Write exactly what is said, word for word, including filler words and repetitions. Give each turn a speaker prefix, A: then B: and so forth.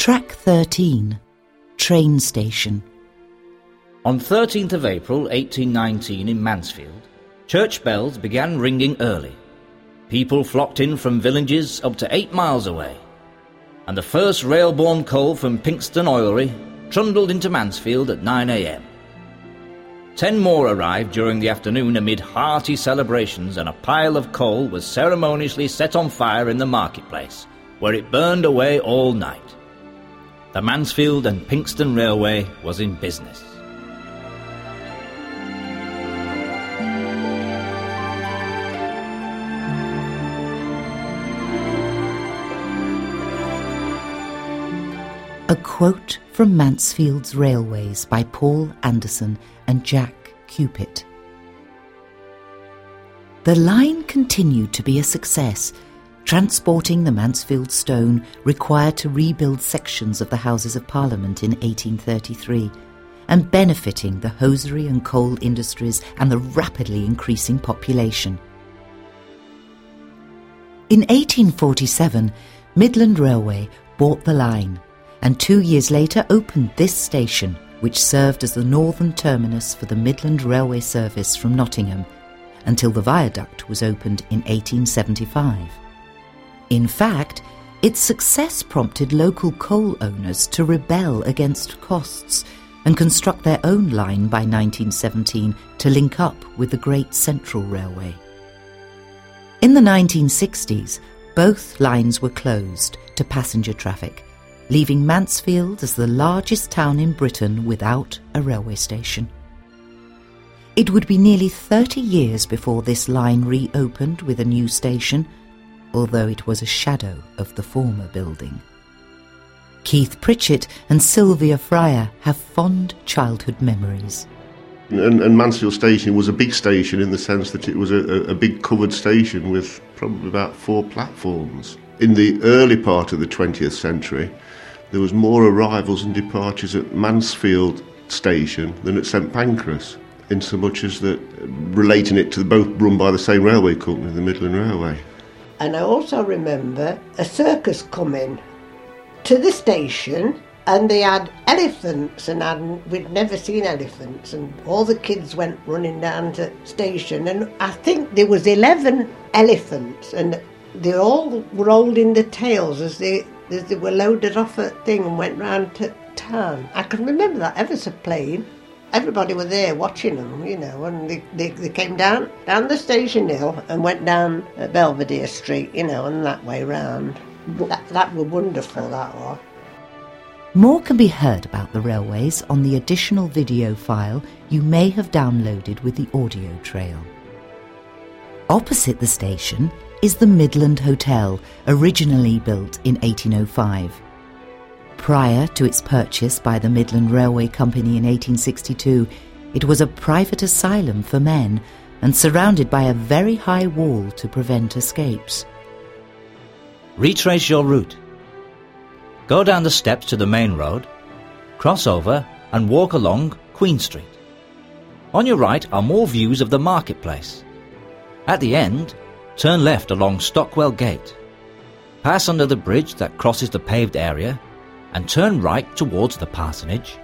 A: Track thirteen. Train Station.
B: On thirteenth of April eighteen nineteen in Mansfield, church bells began ringing early. People flocked in from villages up to eight miles away, and the first rail-borne coal from Pinxton Oilery trundled into Mansfield at nine a.m. Ten more arrived during the afternoon amid hearty celebrations, and a pile of coal was ceremoniously set on fire in the marketplace, where it burned away all night. The Mansfield and Pinxton Railway was in business.
A: A quote from Mansfield's Railways by Paul Anderson and Jack Cupit. The line continued to be a success, transporting the Mansfield stone required to rebuild sections of the Houses of Parliament in eighteen thirty-three, and benefiting the hosiery and coal industries and the rapidly increasing population. In eighteen forty-seven, Midland Railway bought the line, and two years later opened this station, which served as the northern terminus for the Midland Railway service from Nottingham, until the viaduct was opened in eighteen seventy-five. In fact, its success prompted local coal owners to rebel against costs and construct their own line by nineteen seventeen to link up with the Great Central Railway. In the nineteen sixties, both lines were closed to passenger traffic, leaving Mansfield as the largest town in Britain without a railway station. It would be nearly thirty years before this line reopened with a new station, although it was a shadow of the former building. Keith Pritchett and Sylvia Fryer have fond childhood memories.
C: And, and Mansfield Station was a big station in the sense that it was a, a big covered station with probably about four platforms. In the early part of the twentieth century, there was more arrivals and departures at Mansfield Station than at St Pancras, in so much as that relating it to both run by the same railway company, the Midland Railway.
D: And I also remember a circus coming to the station, and they had elephants, and I'd, we'd never seen elephants, and all the kids went running down to the station, and I think there was eleven elephants, and they all were holding the tails as they, as they were loaded off a thing and went round to town. I can remember that ever so plain. Everybody was there watching them, you know, and they, they, they came down down the station hill and went down Belvedere Street, you know, and that way round. That, that was wonderful, that was.
A: More can be heard about the railways on the additional video file you may have downloaded with the audio trail. Opposite the station is the Midland Hotel, originally built in eighteen oh five. Prior to its purchase by the Midland Railway Company in eighteen sixty-two, it was a private asylum for men and surrounded by a very high wall to prevent escapes.
B: Retrace your route. Go down the steps to the main road, cross over and walk along Queen Street. On your right are more views of the marketplace. At the end, turn left along Stockwell Gate. Pass under the bridge that crosses the paved area and turn right towards the parsonage